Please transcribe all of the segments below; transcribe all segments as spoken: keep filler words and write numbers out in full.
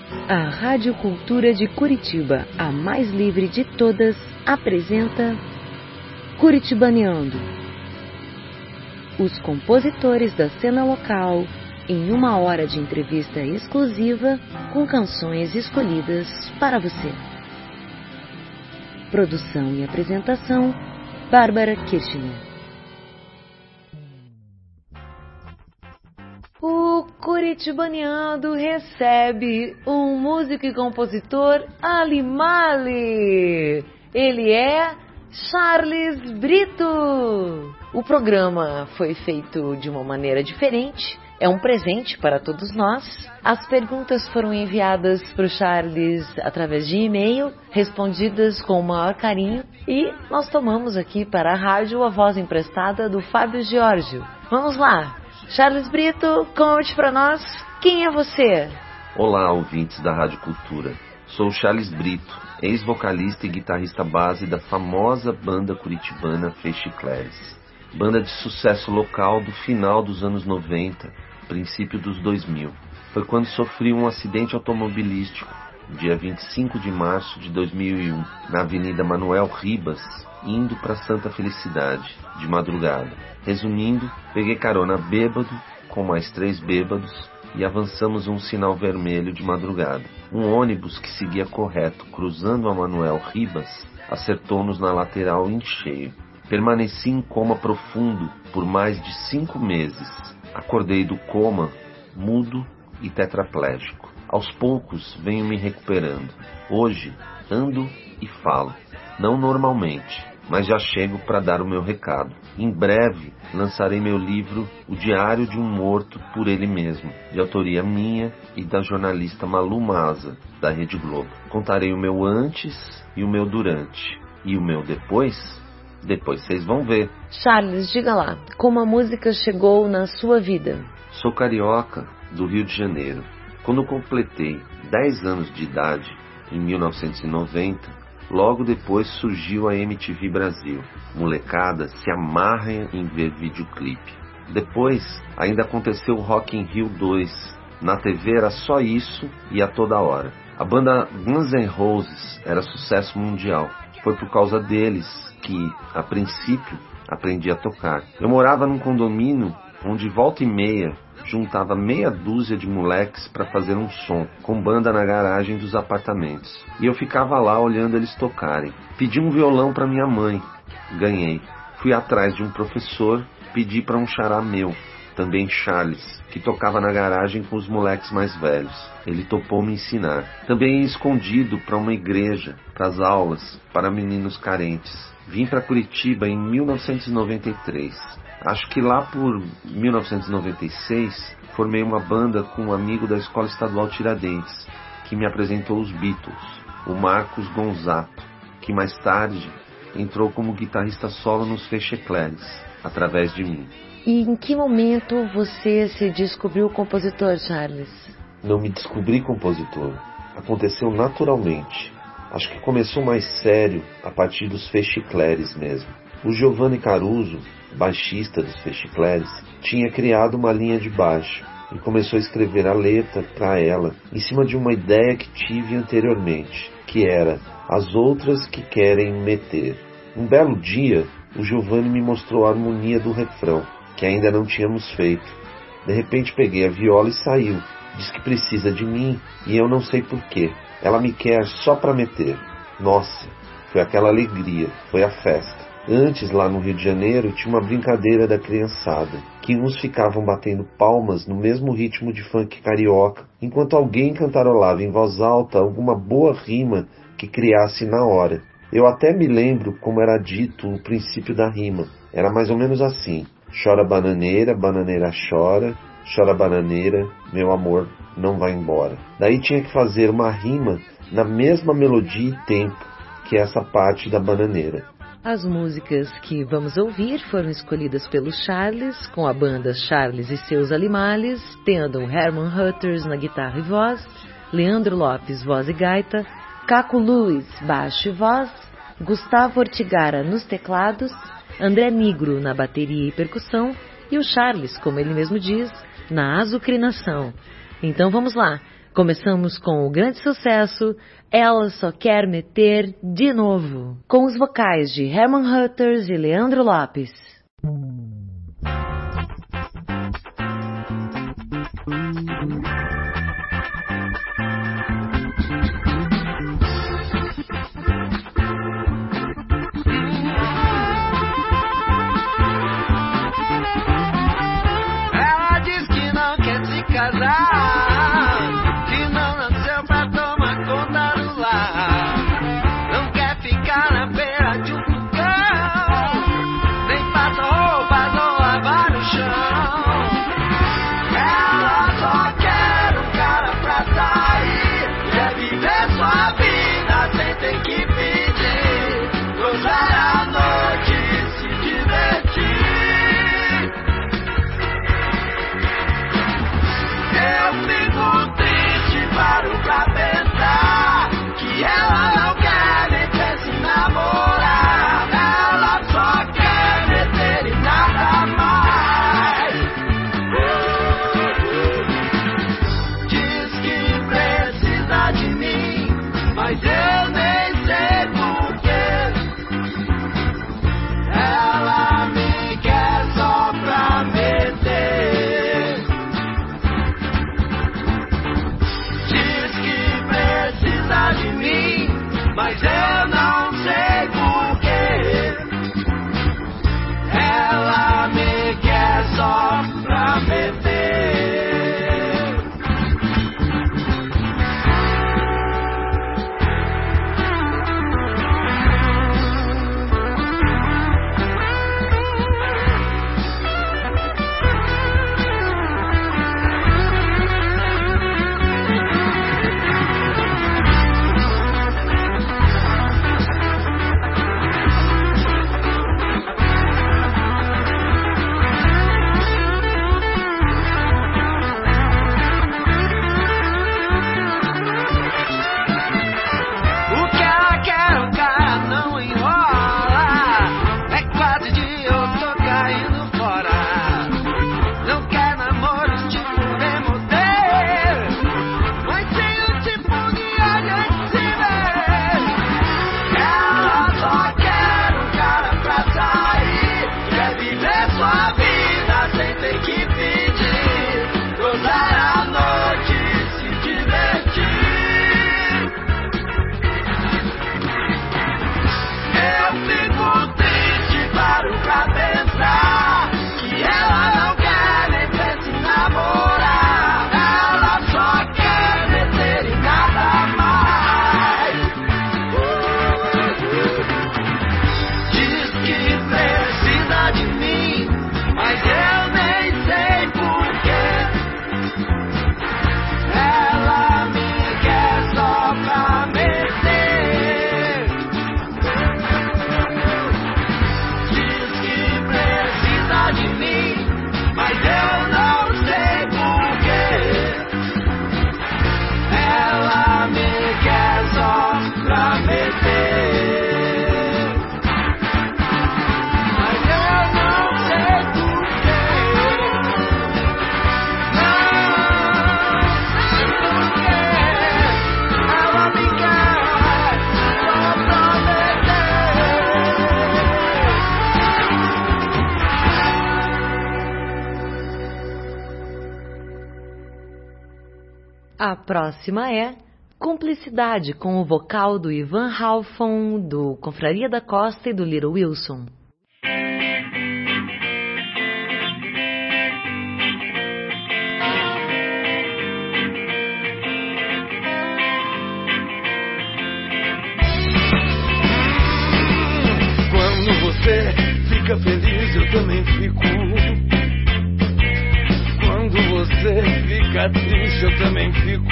A Rádio Cultura de Curitiba, a mais livre de todas, apresenta Curitibaneando. Os compositores da cena local, em uma hora de entrevista exclusiva com canções escolhidas para você. Produção e apresentação, Bárbara Kirchner. O Curitibaneando recebe um músico e compositor Alimale. Ele é Charles Brito. O programa foi feito de uma maneira diferente. É um presente para todos nós. As perguntas foram enviadas para o Charles através de e-mail, respondidas com o maior carinho. E nós tomamos aqui para a rádio a voz emprestada do Fábio Giorgio. Vamos lá! Charles Brito, conte para nós, quem é você? Olá, ouvintes da Rádio Cultura. Sou o Charles Brito, ex-vocalista e guitarrista base da famosa banda curitibana Fechicleres. Banda de sucesso local do final dos anos noventa, princípio dos dois mil. Foi quando sofri um acidente automobilístico, dia vinte e cinco de março de dois mil e um, na Avenida Manuel Ribas, indo para Santa Felicidade, de madrugada. Resumindo, peguei carona bêbado, com mais três bêbados, e avançamos um sinal vermelho de madrugada. Um ônibus que seguia correto, cruzando a Manuel Ribas, acertou-nos na lateral em cheio. Permaneci em coma profundo por mais de cinco meses. Acordei do coma, mudo e tetraplégico. Aos poucos venho me recuperando. Hoje ando e falo, não normalmente, mas já chego para dar o meu recado. Em breve lançarei meu livro O Diário de um Morto por Ele Mesmo, de autoria minha e da jornalista Malu Maza, da Rede Globo. Contarei o meu antes e o meu durante. E o meu depois? Depois vocês vão ver. Charles, diga lá, como a música chegou na sua vida? Sou carioca do Rio de Janeiro. Quando completei dez anos de idade, em mil novecentos e noventa, logo depois surgiu a M T V Brasil. Molecada se amarra em ver videoclipe. Depois ainda aconteceu o Rock in Rio dois. Na T V era só isso e a toda hora. A banda Guns N' Roses era sucesso mundial. Foi por causa deles que, a princípio, aprendi a tocar. Eu morava num condomínio onde volta e meia juntava meia dúzia de moleques para fazer um som, com banda na garagem dos apartamentos. E eu ficava lá olhando eles tocarem. Pedi um violão para minha mãe. Ganhei. Fui atrás de um professor, pedi para um xará meu, também Charles, que tocava na garagem com os moleques mais velhos. Ele topou me ensinar. Também ia escondido para uma igreja, para as aulas, para meninos carentes. Vim para Curitiba em mil novecentos e noventa e três. Acho que lá por mil novecentos e noventa e seis, formei uma banda com um amigo da Escola Estadual Tiradentes, que me apresentou os Beatles, o Marcos Gonzato, que mais tarde entrou como guitarrista solo nos Fechicleres, através de mim. E em que momento você se descobriu compositor, Charles? Não me descobri compositor. Aconteceu naturalmente. Acho que começou mais sério a partir dos Fechicleres mesmo. O Giovanni Caruso, baixista dos Fechicleres, tinha criado uma linha de baixo e começou a escrever a letra para ela, em cima de uma ideia que tive anteriormente, que era as outras que querem meter. Um belo dia, o Giovanni me mostrou a harmonia do refrão, que ainda não tínhamos feito. De repente peguei a viola e saiu. Diz que precisa de mim e eu não sei porquê. Ela me quer só para meter. Nossa, foi aquela alegria, foi a festa. Antes, lá no Rio de Janeiro, tinha uma brincadeira da criançada, que uns ficavam batendo palmas no mesmo ritmo de funk carioca, enquanto alguém cantarolava em voz alta alguma boa rima que criasse na hora. Eu até me lembro como era dito o princípio da rima. Era mais ou menos assim: chora bananeira, bananeira chora, chora bananeira, meu amor não vai embora. Daí tinha que fazer uma rima na mesma melodia e tempo que essa parte da bananeira. As músicas que vamos ouvir foram escolhidas pelo Charles, com a banda Charles e seus Alimales, tendo Herman Hutters na guitarra e voz, Leandro Lopes, voz e gaita, Caco Luiz, baixo e voz, Gustavo Ortigara nos teclados, André Nigro na bateria e percussão, e o Charles, como ele mesmo diz, na azucrinação. Então vamos lá. Começamos com o grande sucesso Ela Só Quer Meter de Novo, com os vocais de Herman Hutters e Leandro Lopes. Ela diz que não quer se casar, que não nasceu pra tomar conta do lar, não quer ficar na beira de um fogão, nem passa roupas ou lavar no chão. Ela só quer um cara pra sair, quer viver sua vida sem ter que pedir, gozar a noite e se divertir. Eu fico triste, paro pra pensar que ela não quer nem pensa em namorar. Ela só quer meter e nada mais. Diz que precisa de mim, mas eu nem sei porquê. Ela me quer só pra meter. Diz que precisa de mim, mas eu não sei porquê. Ela me quer só pra meter. O que ela quer, o cara não enrola. É quase dia, eu tô caindo fora. Não quer namoros tipo demodê, mas sem o tipo que a gente se vê. Ela só quer um cara pra sair, quer viver sua vida sem ter que pedir, gozar a noite e se divertir. Eu fico triste, paro pra pensar que ela não quer nem pensa em namorar. Ela só quer meter e nada mais. Diz que precisa de mim, mas eu nem sei porquê. Ela me quer só pra meter. Diz que precisa de mim, mas eu não sei porquê. Ela me quer só pra meter. Mas eu não sei porquê. Não sei porquê. Ela me quer só pra meter. A próxima é Cumplicidade, com o vocal do Ivan Halfon, do Confraria da Costa e do Little Wilson. Quando você fica feliz, eu também fico. Quando você fica triste, eu também fico.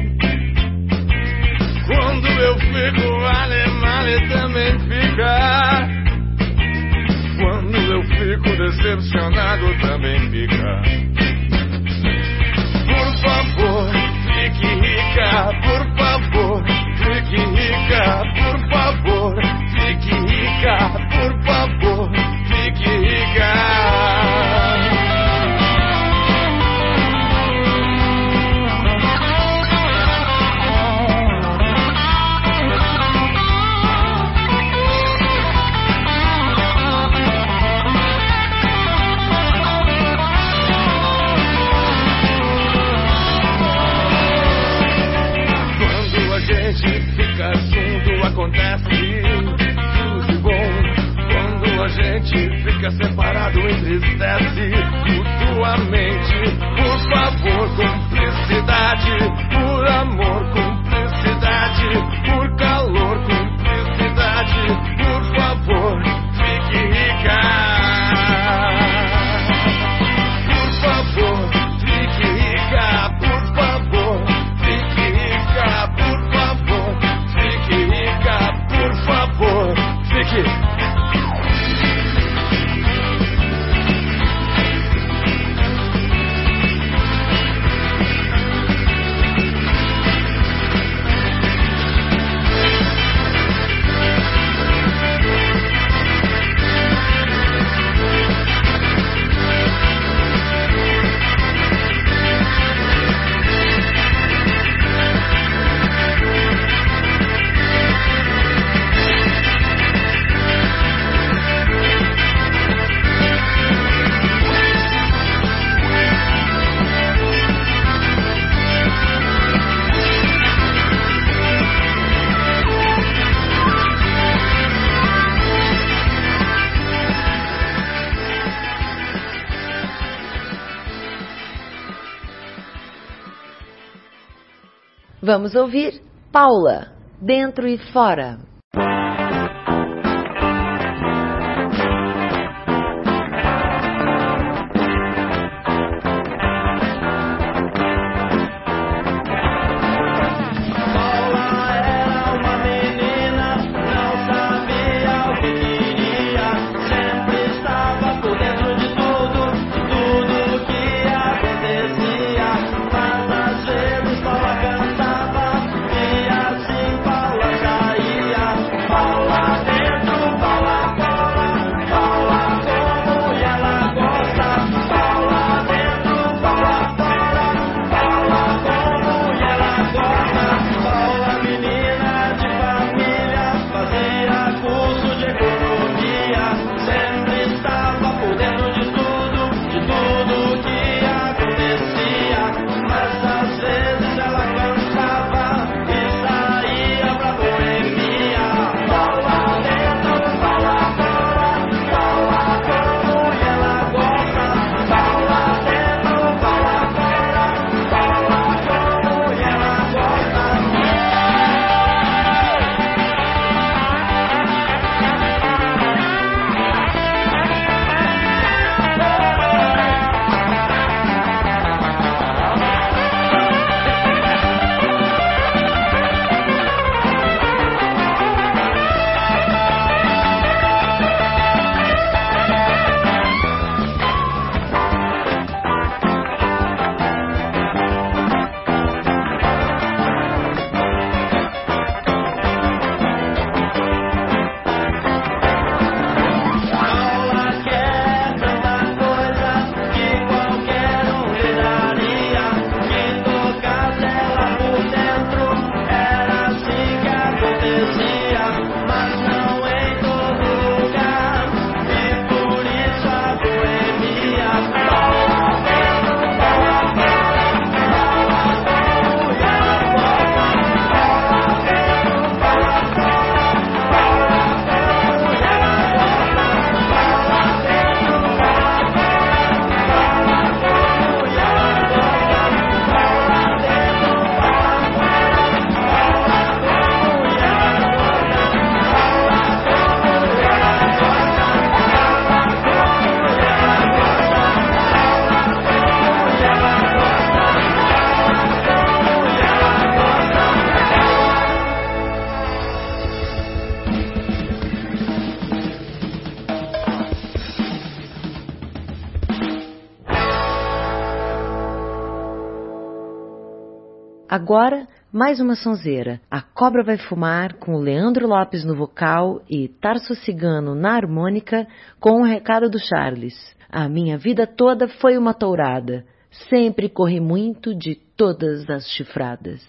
Quando eu fico mal, ele também fica. Quando eu fico decepcionado, também fica. Por favor, fique rica. Por favor, fique rica. Por favor, fique rica. Por favor, fique rica. Vamos ouvir Paula, Dentro e Fora. Agora, mais uma sonzeira. A Cobra Vai Fumar, com o Leandro Lopes no vocal e Tarso Cigano na harmônica, com o recado do Charles. A minha vida toda foi uma tourada. Sempre corri muito de todas as chifradas.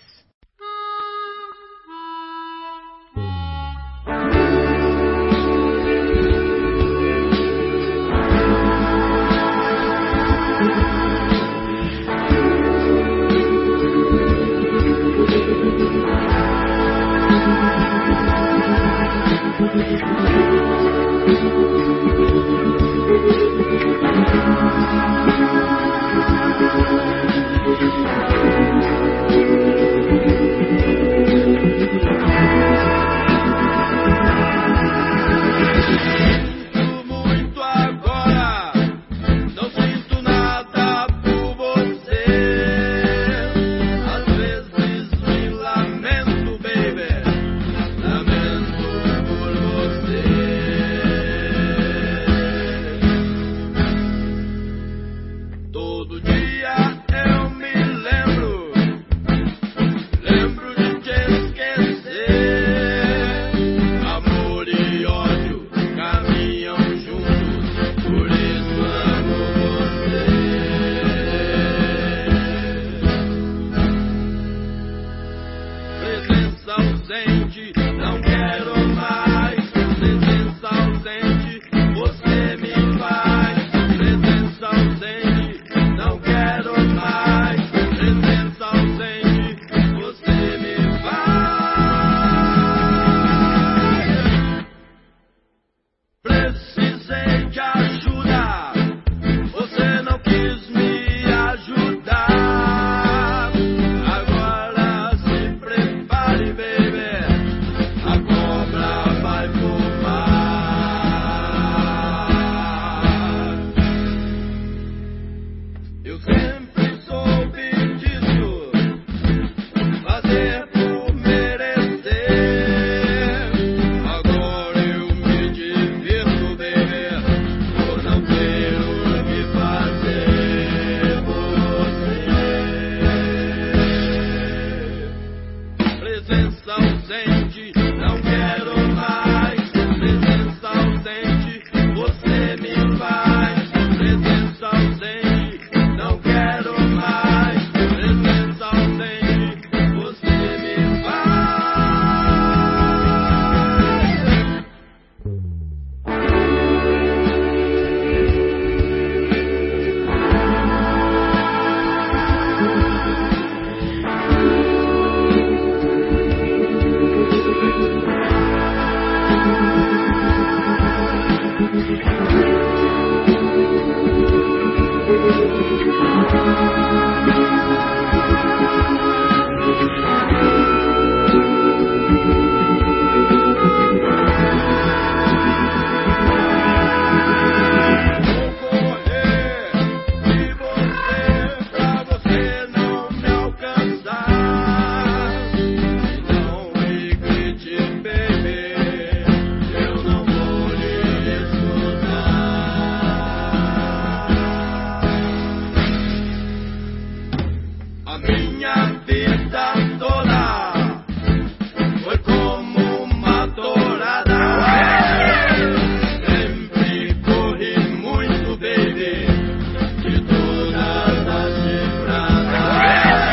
minha vida toda foi como uma tourada. Sempre corri muito, baby, de todas as estradas.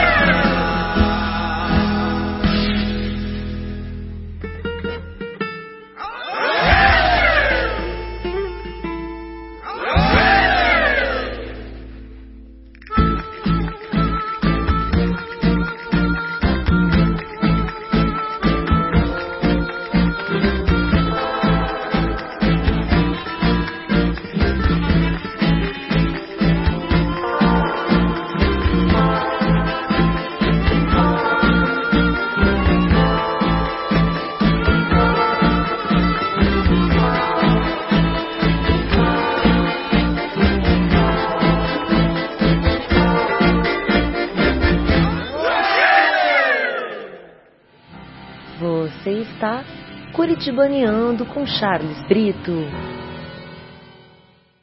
Você está curitibaneando com Charles Brito.